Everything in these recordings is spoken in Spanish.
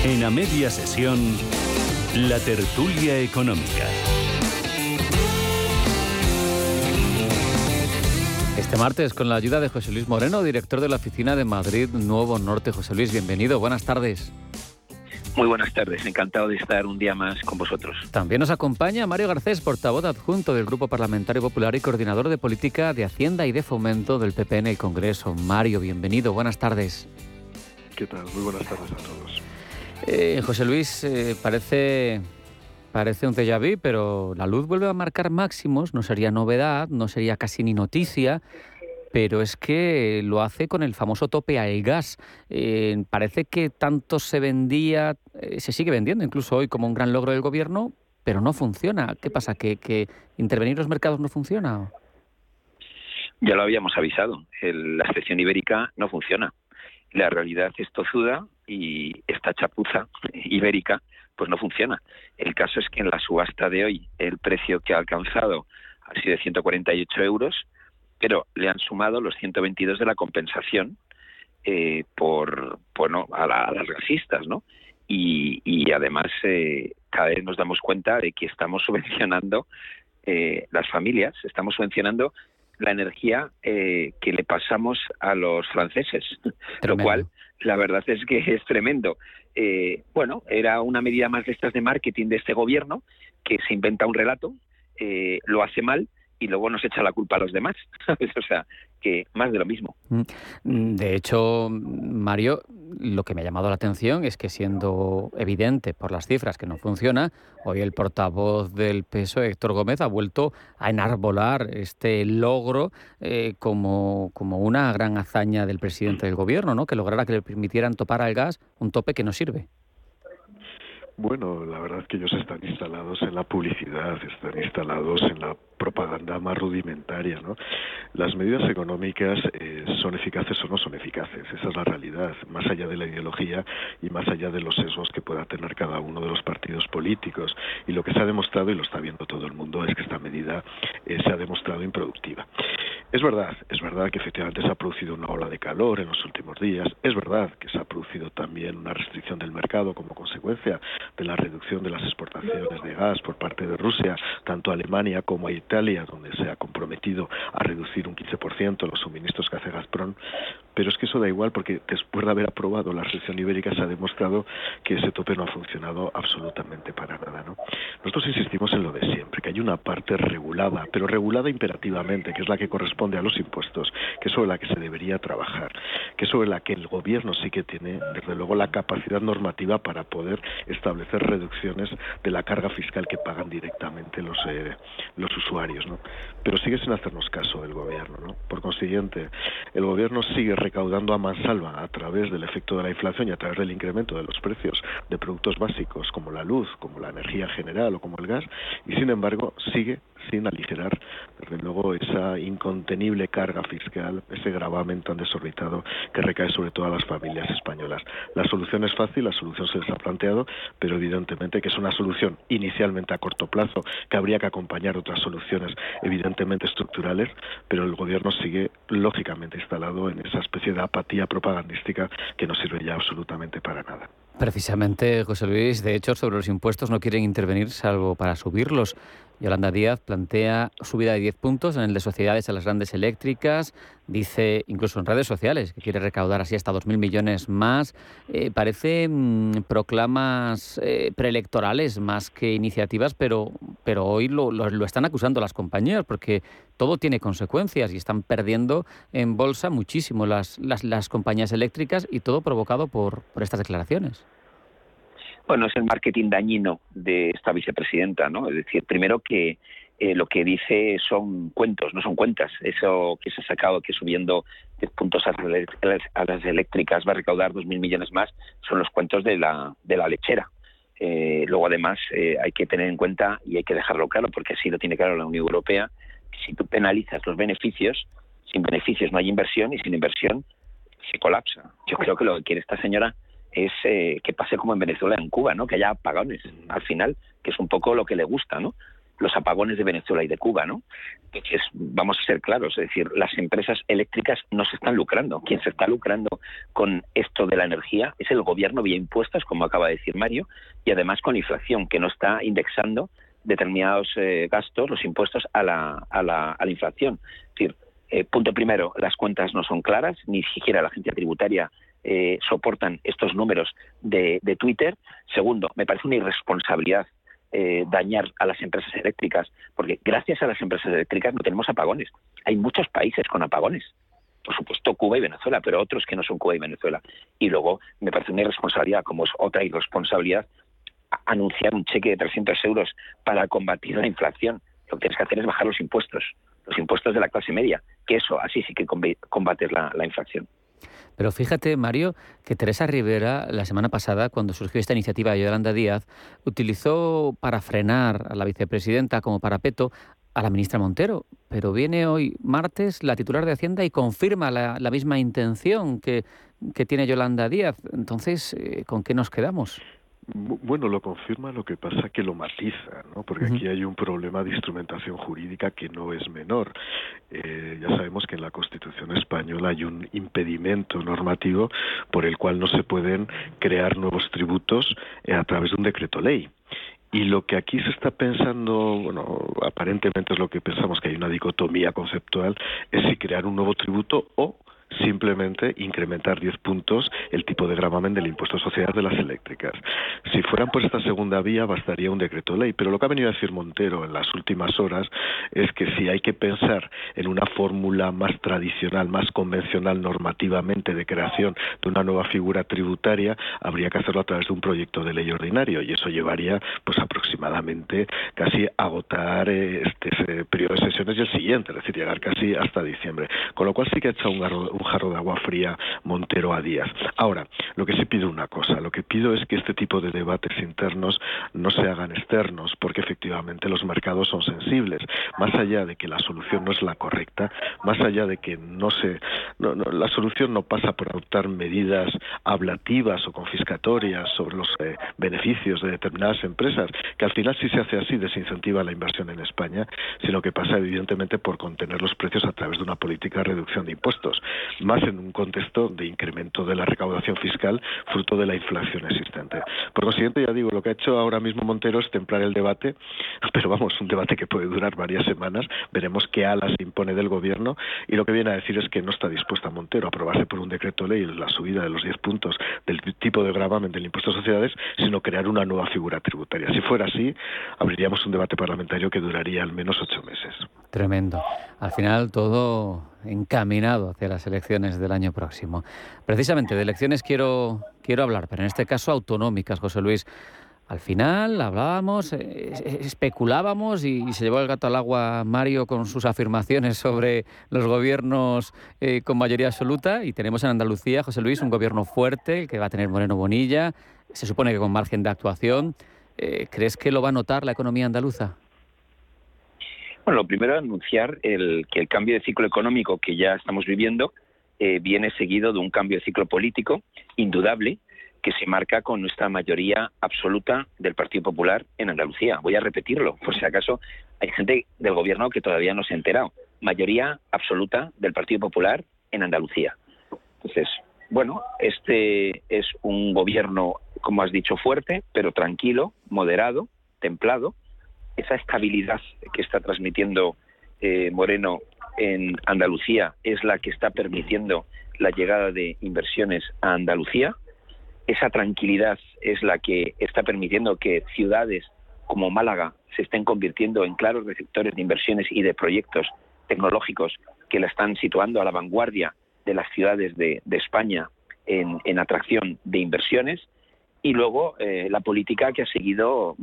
En A Media Sesión, la tertulia económica. Este martes, con la ayuda de José Luis Moreno, director de la oficina de Madrid Nuevo Norte. José Luis, bienvenido, buenas tardes. Muy buenas tardes, encantado de estar un día más con vosotros. También nos acompaña Mario Garcés, portavoz adjunto del Grupo Parlamentario Popular y coordinador de Política de Hacienda y de Fomento del PP en el Congreso. Mario, bienvenido, buenas tardes. ¿Qué tal? Muy buenas tardes a todos. José Luis, parece un déjà vu, pero la luz vuelve a marcar máximos, no sería novedad, no sería casi ni noticia, pero es que lo hace con el famoso tope al gas. Parece que tanto se vendía, se sigue vendiendo incluso hoy como un gran logro del gobierno, pero no funciona. ¿Qué pasa? ¿Que intervenir los mercados no funciona? Ya lo habíamos avisado, la excepción ibérica no funciona. La realidad es tozuda y esta chapuza ibérica pues no funciona. El caso es que en la subasta de hoy el precio que ha alcanzado ha sido de 148 euros, pero le han sumado los 122 de la compensación a las gasistas, ¿no? Y además cada vez nos damos cuenta de que estamos subvencionando las familias, estamos subvencionando la energía que le pasamos a los franceses, Tremendo. Lo cual la verdad es que es tremendo. Era una medida más de estas de marketing de este gobierno que se inventa un relato, lo hace mal y luego nos echa la culpa a los demás, ¿sabes? O sea, que más de lo mismo. De hecho, Mario, lo que me ha llamado la atención es que, siendo evidente por las cifras que no funciona, hoy el portavoz del PSOE, Héctor Gómez, ha vuelto a enarbolar este logro como una gran hazaña del presidente del gobierno, ¿no? Que lograra que le permitieran topar al gas un tope que no sirve. Bueno, la verdad es que ellos están instalados en la publicidad, están instalados en la propaganda más rudimentaria, ¿no? Las medidas económicas son eficaces o no son eficaces, esa es la realidad, más allá de la ideología y más allá de los sesgos que pueda tener cada uno de los partidos políticos. Y lo que se ha demostrado, y lo está viendo todo el mundo, es que esta medida se ha demostrado improductiva. Es verdad que efectivamente se ha producido una ola de calor en los últimos días, es verdad que se ha producido también una restricción del mercado como consecuencia de la reducción de las exportaciones de gas por parte de Rusia, tanto a Alemania como a Italia, donde se ha comprometido a reducir un 15% los suministros que hace Gazprom, pero es que eso da igual porque después de haber aprobado la restricción ibérica se ha demostrado que ese tope no ha funcionado absolutamente para nada, ¿no? Nosotros insistimos en lo de siempre, que hay una parte regulada, pero regulada imperativamente, que es la que corresponde a los impuestos, que es sobre la que se debería trabajar, que es sobre la que el gobierno sí que tiene, desde luego, la capacidad normativa para poder establecer reducciones de la carga fiscal que pagan directamente los usuarios, ¿no? Pero sigue sin hacernos caso el gobierno, ¿no? Por consiguiente, el gobierno sigue recaudando a mansalva a través del efecto de la inflación y a través del incremento de los precios de productos básicos como la luz, como la energía general o como el gas, y sin embargo sigue sin aligerar, desde luego, esa incontenible carga fiscal, ese gravamen tan desorbitado que recae sobre todas las familias españolas. La solución es fácil, la solución se les ha planteado, pero evidentemente que es una solución inicialmente a corto plazo, que habría que acompañar otras soluciones evidentemente estructurales, pero el gobierno sigue lógicamente instalado en esa especie de apatía propagandística que no sirve ya absolutamente para nada. Precisamente, José Luis, de hecho, sobre los impuestos no quieren intervenir salvo para subirlos. Yolanda Díaz plantea subida de 10 puntos en el de sociedades a las grandes eléctricas. Dice, incluso en redes sociales, que quiere recaudar así hasta 2.000 millones más. Parece proclamas preelectorales más que iniciativas, pero hoy lo están acusando las compañías, porque todo tiene consecuencias y están perdiendo en bolsa muchísimo las compañías eléctricas, y todo provocado por estas declaraciones. Bueno, es el marketing dañino de esta vicepresidenta, ¿no? Es decir, primero que lo que dice son cuentos, no son cuentas. Eso que se ha sacado, que subiendo 10 puntos a las eléctricas va a recaudar 2.000 millones más, son los cuentos de la lechera. Luego, además, hay que tener en cuenta, y hay que dejarlo claro, porque así lo tiene claro la Unión Europea, que si tú penalizas los beneficios, sin beneficios no hay inversión, y sin inversión se colapsa. Yo creo que lo que quiere esta señora es que pase como en Venezuela, en Cuba, ¿no? Que haya apagones al final, que es un poco lo que le gusta, ¿no? los apagones de Venezuela y de Cuba, ¿no? Entonces, vamos a ser claros, es decir, las empresas eléctricas no se están lucrando. Quien se está lucrando con esto de la energía es el gobierno vía impuestos, como acaba de decir Mario, y además con la inflación, que no está indexando determinados gastos, los impuestos a la inflación. Es decir, punto primero, las cuentas no son claras, ni siquiera la agencia tributaria soportan estos números de Twitter. Segundo, me parece una irresponsabilidad dañar a las empresas eléctricas, porque gracias a las empresas eléctricas no tenemos apagones. Hay muchos países con apagones, por supuesto Cuba y Venezuela, pero otros que no son Cuba y Venezuela. Y luego me parece una irresponsabilidad, como es otra irresponsabilidad, anunciar un cheque de 300 euros para combatir la inflación. Lo que tienes que hacer es bajar los impuestos de la clase media, que eso así sí que combates la inflación. Pero fíjate, Mario, que Teresa Rivera, la semana pasada, cuando surgió esta iniciativa de Yolanda Díaz, utilizó para frenar a la vicepresidenta como parapeto a la ministra Montero. Pero viene hoy, martes, la titular de Hacienda y confirma la misma intención que tiene Yolanda Díaz. Entonces, ¿con qué nos quedamos? Bueno, lo confirma, lo que pasa que lo matiza, ¿no? Porque aquí hay un problema de instrumentación jurídica que no es menor. Ya sabemos que en la Constitución española hay un impedimento normativo por el cual no se pueden crear nuevos tributos a través de un decreto ley. Y lo que aquí se está pensando, bueno, aparentemente es lo que pensamos, que hay una dicotomía conceptual, es si crear un nuevo tributo o simplemente incrementar 10 puntos el tipo de gravamen del impuesto de sociedades de las eléctricas. Si fueran por esta segunda vía bastaría un decreto ley, pero lo que ha venido a decir Montero en las últimas horas es que si hay que pensar en una fórmula más tradicional, más convencional normativamente de creación de una nueva figura tributaria, habría que hacerlo a través de un proyecto de ley ordinario, y eso llevaría pues aproximadamente casi a agotar este periodo de sesiones y el siguiente, es decir, llegar casi hasta diciembre, con lo cual sí que ha echado un jarro de agua fría Montero a Díaz. Ahora, lo que sí pido una cosa, lo que pido es que este tipo de debates internos no se hagan externos, porque efectivamente los mercados son sensibles. Más allá de que la solución no es la correcta, más allá de que la solución no pasa por adoptar medidas ablativas o confiscatorias sobre los beneficios de determinadas empresas, que al final si se hace así desincentiva la inversión en España, sino que pasa evidentemente por contener los precios a través de una política de reducción de impuestos, más en un contexto de incremento de la recaudación fiscal fruto de la inflación existente. Por consiguiente, ya digo, lo que ha hecho ahora mismo Montero es templar el debate, pero vamos, un debate que puede durar varias semanas, veremos qué alas impone del gobierno, y lo que viene a decir es que no está dispuesta Montero a aprobarse por un decreto ley la subida de los 10 puntos del tipo de gravamen del impuesto a sociedades, sino crear una nueva figura tributaria. Si fuera así, abriríamos un debate parlamentario que duraría al menos 8 meses. Tremendo. Al final todo encaminado hacia las elecciones del año próximo. Precisamente de elecciones quiero hablar, pero en este caso autonómicas, José Luis. Al final hablábamos, especulábamos y se llevó el gato al agua Mario con sus afirmaciones sobre los gobiernos con mayoría absoluta, y tenemos en Andalucía, José Luis, un gobierno fuerte que va a tener Moreno Bonilla, se supone que con margen de actuación. ¿Crees que lo va a notar la economía andaluza? Bueno, lo primero es anunciar que el cambio de ciclo económico que ya estamos viviendo viene seguido de un cambio de ciclo político indudable que se marca con nuestra mayoría absoluta del Partido Popular en Andalucía. Voy a repetirlo, por si acaso hay gente del gobierno que todavía no se ha enterado. Mayoría absoluta del Partido Popular en Andalucía. Entonces, bueno, este es un gobierno, como has dicho, fuerte, pero tranquilo, moderado, templado. Esa estabilidad que está transmitiendo Moreno en Andalucía es la que está permitiendo la llegada de inversiones a Andalucía. Esa tranquilidad es la que está permitiendo que ciudades como Málaga se estén convirtiendo en claros receptores de inversiones y de proyectos tecnológicos que la están situando a la vanguardia de las ciudades de España en atracción de inversiones. Y luego la política que ha seguido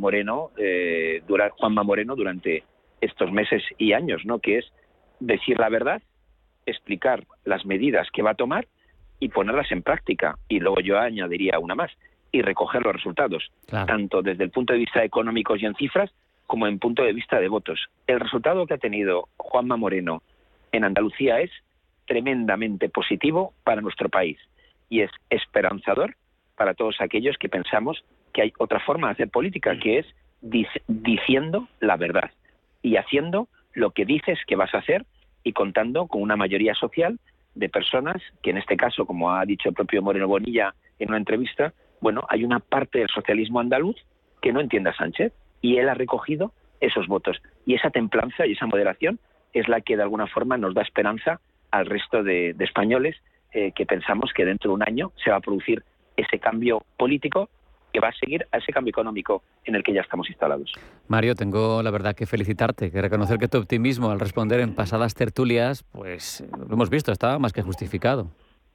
Juanma Moreno durante estos meses y años, ¿no? Que es decir la verdad, explicar las medidas que va a tomar y ponerlas en práctica. Y luego yo añadiría una más, y recoger los resultados, claro, tanto desde el punto de vista económico y en cifras, como en punto de vista de votos. El resultado que ha tenido Juanma Moreno en Andalucía es tremendamente positivo para nuestro país y es esperanzador para todos aquellos que pensamos que hay otra forma de hacer política, que es diciendo la verdad. y haciendo lo que dices que vas a hacer y contando con una mayoría social de personas que en este caso, como ha dicho el propio Moreno Bonilla en una entrevista, bueno, hay una parte del socialismo andaluz que no entiende a Sánchez y él ha recogido esos votos. Y esa templanza y esa moderación es la que de alguna forma nos da esperanza al resto de españoles que pensamos que dentro de un año se va a producir ese cambio político que va a seguir a ese cambio económico en el que ya estamos instalados. Mario, tengo la verdad que felicitarte, que reconocer que tu optimismo al responder en pasadas tertulias, pues lo hemos visto, estaba más que justificado.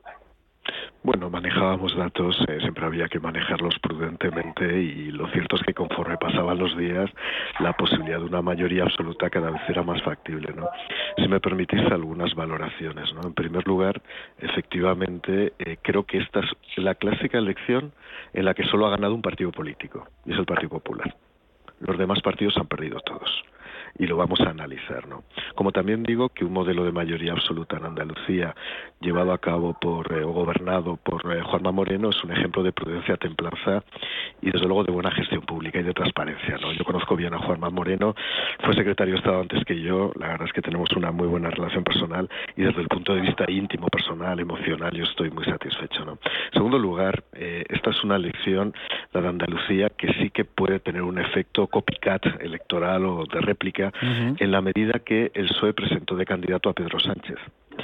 Bueno, manejábamos datos, siempre había que manejarlos prudentemente y lo cierto es que conforme pasaban los días la posibilidad de una mayoría absoluta cada vez era más factible, ¿no? Si me permitís algunas valoraciones, ¿no? En primer lugar, efectivamente, creo que esta es la clásica elección en la que solo ha ganado un partido político, y es el Partido Popular. Los demás partidos han perdido todos. Y lo vamos a analizar, ¿no? Como también digo que un modelo de mayoría absoluta en Andalucía llevado a cabo o gobernado por Juanma Moreno es un ejemplo de prudencia, templanza y desde luego de buena gestión pública y de transparencia, ¿no? Yo conozco bien a Juanma Moreno, fue secretario de Estado antes que yo, la verdad es que tenemos una muy buena relación personal y desde el punto de vista íntimo, personal, emocional, yo estoy muy satisfecho, ¿no? En segundo lugar, esta es una elección, la de Andalucía, que sí que puede tener un efecto copycat electoral o de réplica en la medida que el PSOE presentó de candidato a Pedro Sánchez.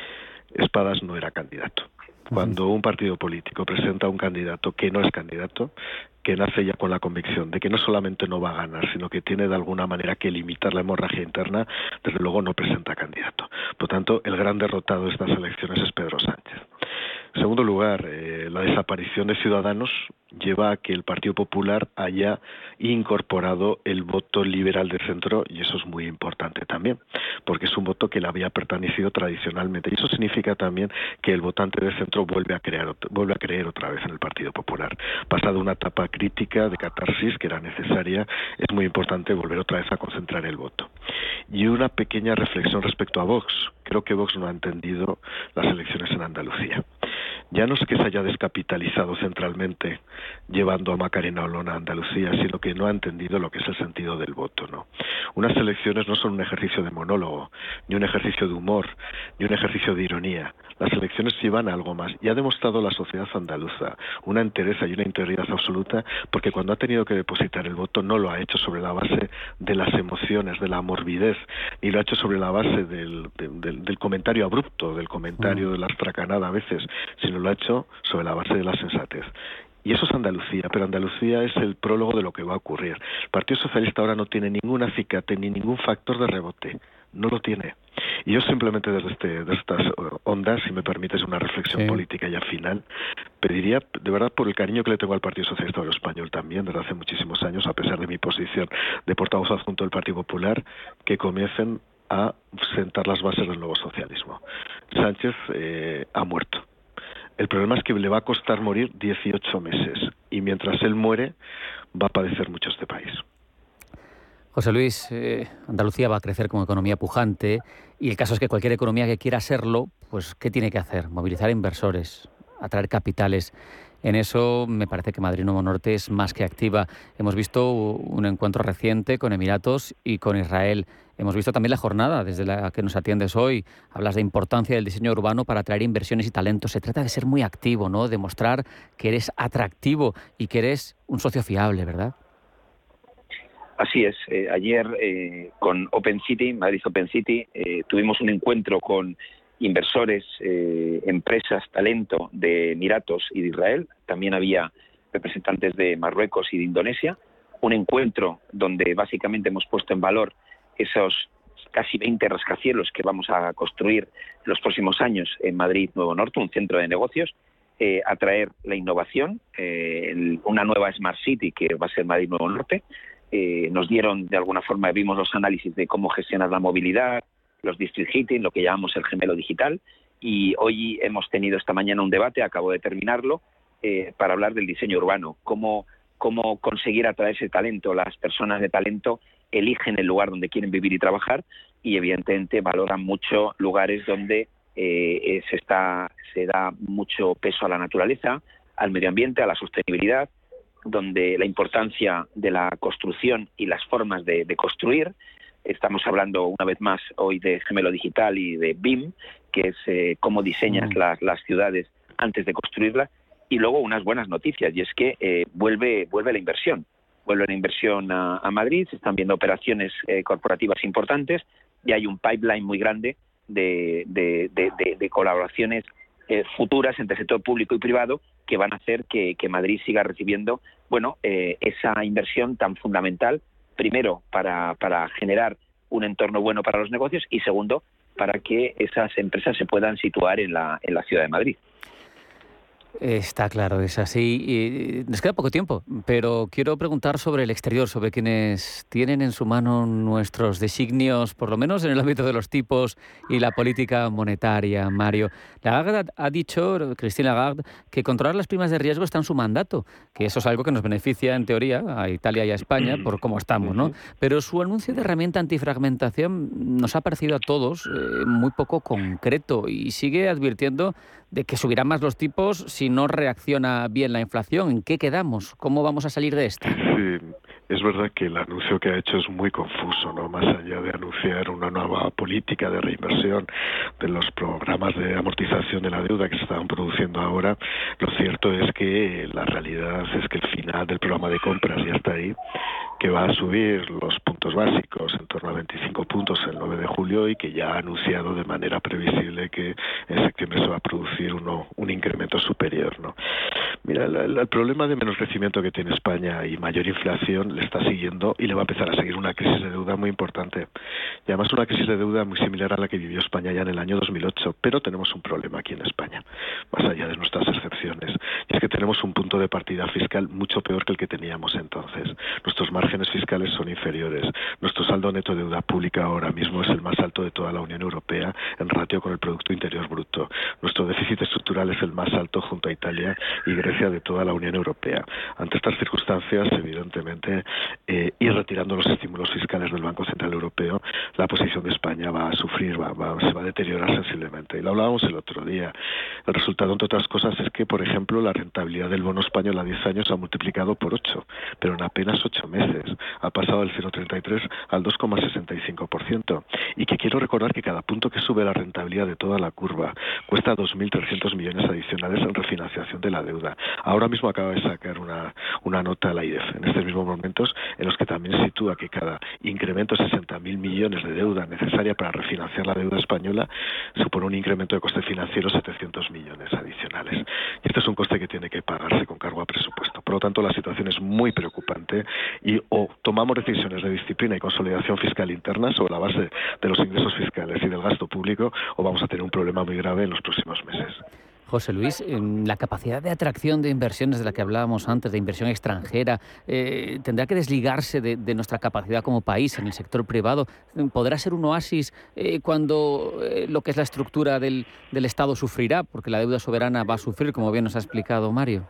Espadas no era candidato. Cuando un partido político presenta a un candidato que no es candidato, que nace ya con la convicción de que no solamente no va a ganar, sino que tiene de alguna manera que limitar la hemorragia interna, desde luego no presenta candidato. Por tanto, el gran derrotado de estas elecciones es Pedro Sánchez. En segundo lugar, la desaparición de Ciudadanos lleva a que el Partido Popular haya incorporado el voto liberal de centro y eso es muy importante también, porque es un voto que le había pertenecido tradicionalmente y eso significa también que el votante de centro vuelve a creer otra vez en el Partido Popular. Pasada una etapa crítica de catarsis que era necesaria, es muy importante volver otra vez a concentrar el voto. Y una pequeña reflexión respecto a Vox. Creo que Vox no ha entendido las elecciones en Andalucía. Ya no es que se haya descapitalizado centralmente llevando a Macarena Olona a Andalucía, sino que no ha entendido lo que es el sentido del voto, ¿no? Unas elecciones no son un ejercicio de monólogo, ni un ejercicio de humor, ni un ejercicio de ironía. Las elecciones llevan a algo más y ha demostrado la sociedad andaluza una entereza y una integridad absoluta porque cuando ha tenido que depositar el voto no lo ha hecho sobre la base de las emociones, de la morbidez, ni lo ha hecho sobre la base del comentario abrupto, del comentario de la astracanada a veces, sino lo ha hecho sobre la base de la sensatez. Y eso es Andalucía, pero Andalucía es el prólogo de lo que va a ocurrir. El Partido Socialista ahora no tiene ningún acicate ni ningún factor de rebote, no lo tiene. Y yo simplemente desde estas ondas, si me permites una reflexión política ya final, pediría, de verdad, por el cariño que le tengo al Partido Socialista Obrero Español también, desde hace muchísimos años, a pesar de mi posición de portavoz adjunto del Partido Popular, que comiencen a sentar las bases del nuevo socialismo. Sánchez ha muerto. El problema es que le va a costar morir 18 meses y mientras él muere va a padecer mucho este país. José Luis, Andalucía va a crecer como economía pujante y el caso es que cualquier economía que quiera serlo, pues ¿qué tiene que hacer? Movilizar inversores, atraer capitales. En eso me parece que Madrid Nuevo Norte es más que activa. Hemos visto un encuentro reciente con Emiratos y con Israel. Hemos visto también la jornada desde la que nos atiendes hoy. Hablas de importancia del diseño urbano para atraer inversiones y talentos. Se trata de ser muy activo, ¿no? Demostrar que eres atractivo y que eres un socio fiable, ¿verdad? Así es. Ayer con Open City, Madrid Open City, tuvimos un encuentro con inversores, empresas, talento de Emiratos y de Israel. También había representantes de Marruecos y de Indonesia. Un encuentro donde básicamente hemos puesto en valor esos casi 20 rascacielos que vamos a construir en los próximos años en Madrid Nuevo Norte, un centro de negocios, atraer la innovación, una nueva Smart City que va a ser Madrid Nuevo Norte. Nos dieron, de alguna forma, vimos los análisis de cómo gestionar la movilidad, los district heating, lo que llamamos el gemelo digital, y hoy hemos tenido esta mañana un debate, acabo de terminarlo, para hablar del diseño urbano, cómo conseguir atraer ese talento. Las personas de talento eligen el lugar donde quieren vivir y trabajar y evidentemente valoran mucho lugares donde se da mucho peso a la naturaleza, al medio ambiente, a la sostenibilidad, donde la importancia de la construcción y las formas de construir Estamos hablando una vez más hoy de Gemelo Digital y de BIM, que es cómo diseñas las ciudades antes de construirlas. Y luego unas buenas noticias, y es que vuelve la inversión. Vuelve la inversión a Madrid, se están viendo operaciones corporativas importantes y hay un pipeline muy grande de colaboraciones futuras entre el sector público y privado que van a hacer que Madrid siga recibiendo esa inversión tan fundamental, primero para generar un entorno bueno para los negocios y segundo para que esas empresas se puedan situar en la ciudad de Madrid. Está claro, es así. Y nos queda poco tiempo, pero quiero preguntar sobre el exterior, sobre quienes tienen en su mano nuestros designios, por lo menos en el ámbito de los tipos y la política monetaria, Mario. Lagarde ha dicho, Christine Lagarde, que controlar las primas de riesgo está en su mandato, que eso es algo que nos beneficia en teoría a Italia y a España por cómo estamos, ¿no? Pero su anuncio de herramienta antifragmentación nos ha parecido a todos muy poco concreto y sigue advirtiendo de que subirán más los tipos si no reacciona bien la inflación. ¿En qué quedamos? ¿Cómo vamos a salir de esta? Sí, es verdad que el anuncio que ha hecho es muy confuso, ¿no? Más allá de anunciar una nueva política de reinversión de los programas de amortización de la deuda que se están produciendo ahora, lo cierto es que la realidad es que el final del programa de compras ya está ahí, que va a subir los puntos básicos en torno a 25 puntos el 9 de julio y que ya ha anunciado de manera previsible que en septiembre se va a producir un incremento superior, ¿no? Mira, el problema de menos crecimiento que tiene España y mayor inflación le está siguiendo y le va a empezar a seguir una crisis de deuda muy importante. Y además una crisis de deuda muy similar a la que vivió España ya en el año 2008. Pero tenemos un problema aquí en España, más allá de nuestras excepciones. Y es que tenemos un punto de partida fiscal mucho peor que el que teníamos entonces. Nuestros márgenes fiscales son inferiores. Nuestro saldo neto de deuda pública ahora mismo es el más alto de toda la Unión Europea en ratio con el Producto Interior Bruto. Nuestro déficit estructural es el más alto junto a Italia y Grecia de toda la Unión Europea. Ante estas circunstancias, evidentemente, y retirando los estímulos fiscales del Banco Central Europeo, la posición de España va a sufrir, se va a deteriorar sensiblemente. Y lo hablábamos el otro día. El resultado, entre otras cosas, es que, por ejemplo, la rentabilidad del bono español a 10 años ha multiplicado por 8, pero en apenas 8 meses. Ha pasado del 0,33 al 2,65%. Y que quiero recordar que cada punto que sube la rentabilidad de toda la curva cuesta 2.300 millones adicionales en refinanciación de la deuda. Ahora mismo acaba de sacar una nota a la IDEF, en estos mismos momentos, en los que también sitúa que cada incremento de 60.000 millones de deuda necesaria para refinanciar la deuda española supone un incremento de coste financiero de 700 millones adicionales. Y este es un coste que tiene que pagarse con cargo a presupuesto. Por lo tanto, la situación es muy preocupante y o tomamos decisiones de disciplina y consolidación fiscal interna sobre la base de los ingresos fiscales y del gasto público, o vamos a tener un problema muy grave en los próximos meses. José Luis, la capacidad de atracción de inversiones de la que hablábamos antes, de inversión extranjera, tendrá que desligarse de nuestra capacidad como país en el sector privado. ¿Podrá ser un oasis cuando lo que es la estructura del Estado sufrirá? Porque la deuda soberana va a sufrir, como bien nos ha explicado Mario.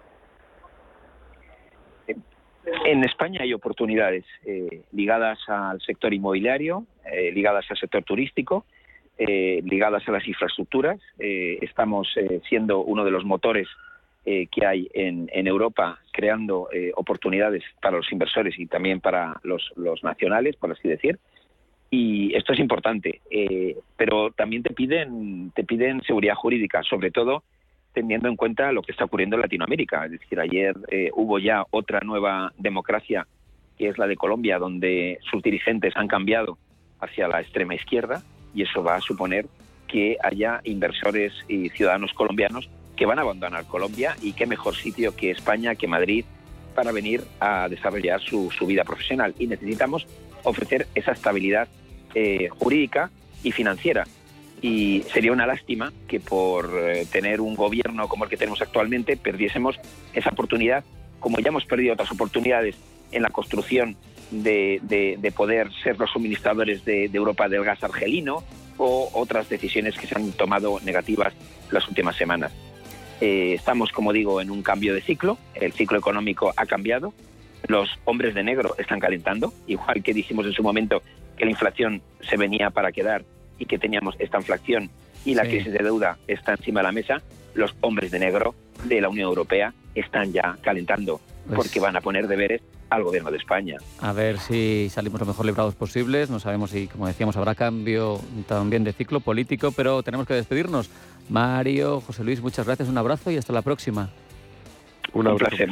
En España hay oportunidades ligadas al sector inmobiliario, ligadas al sector turístico, ligadas a las infraestructuras. Estamos siendo uno de los motores que hay en Europa, creando oportunidades para los inversores y también para los nacionales, por así decir. Y esto es importante, pero también te piden seguridad jurídica, sobre todo teniendo en cuenta lo que está ocurriendo en Latinoamérica. Es decir, ayer hubo ya otra nueva democracia, que es la de Colombia, donde sus dirigentes han cambiado hacia la extrema izquierda, y eso va a suponer que haya inversores y ciudadanos colombianos que van a abandonar Colombia, y qué mejor sitio que España, que Madrid, para venir a desarrollar su vida profesional. Y necesitamos ofrecer esa estabilidad jurídica y financiera. Y sería una lástima que por tener un gobierno como el que tenemos actualmente perdiésemos esa oportunidad, como ya hemos perdido otras oportunidades en la construcción de poder ser los suministradores de Europa del gas argelino, o otras decisiones que se han tomado negativas las últimas semanas. Estamos, como digo, en un cambio de ciclo. El ciclo económico ha cambiado. Los hombres de negro están calentando, igual que dijimos en su momento que la inflación se venía para quedar y que teníamos esta inflación y la crisis de deuda está encima de la mesa. Los hombres de negro de la Unión Europea están ya calentando, porque van a poner deberes al Gobierno de España. A ver si salimos lo mejor librados posibles. No sabemos si, como decíamos, habrá cambio también de ciclo político, pero tenemos que despedirnos. Mario, José Luis, muchas gracias, un abrazo y hasta la próxima. Un abrazo. Placer.